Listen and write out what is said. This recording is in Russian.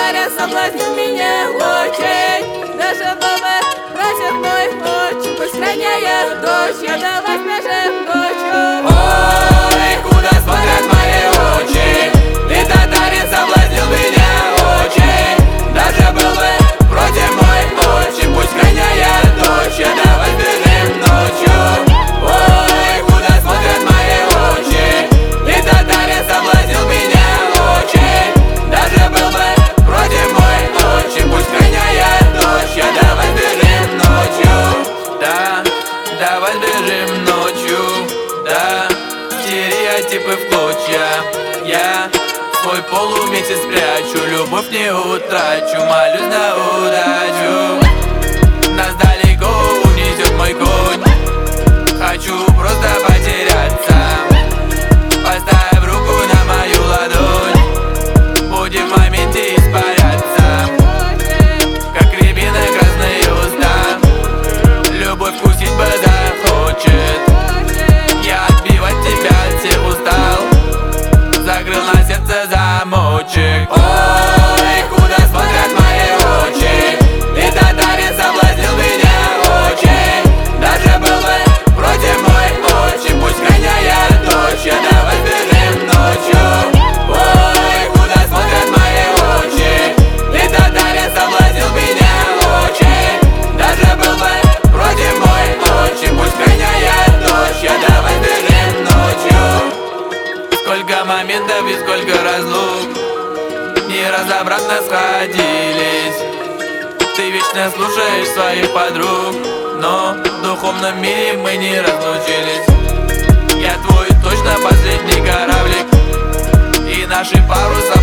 татарин соблазнил меня очень. Даже баба просит мой отчим, пусть роняет дочь, я давай сбежим ночью. Ой, куда смотрят мои очи, ты, татарин, соблазнил меня очень. Даже был бы против мой отчим, пусть роняет дочь, я давай сбежим ночью. Ой, куда смотрят мои очи, ты, татарин, соблазнил меня очень. Даже был бы против мой отчим, пусть роняет дочь, я давай сбежим ночью. Да, давай сбежим ночью, да, стереотипы в клочья. Я свой полумесяц прячу, любовь не утрачу, молюсь на удачу. Нас далеко унесет мой конь, хочу просто потеряться. Поставь руку на мою ладонь, будем в моменте испаряться. Как рябина, красные уста, любовь вкусить бы захочет. Я отбивать тебя от всех устал, закрыл на сердце замочек. Ой, куда смотрят мои очи, ты, татарин, соблазнил меня очень. Даже был бы против мой отчим, пусть роняет дочь, я давай сбежим ночью. Ой, куда смотрят мои очи, ты, татарин, соблазнил меня очень. Даже был бы против мой отчим, пусть роняет дочь, я давай сбежим ночью. Сколько моментов и сколько разлук, не разобраться сходились. Ты вечно слушаешь своих подруг, но в духовном мире мы не разлучились. Я твой точно последний кораблик, и наши паруса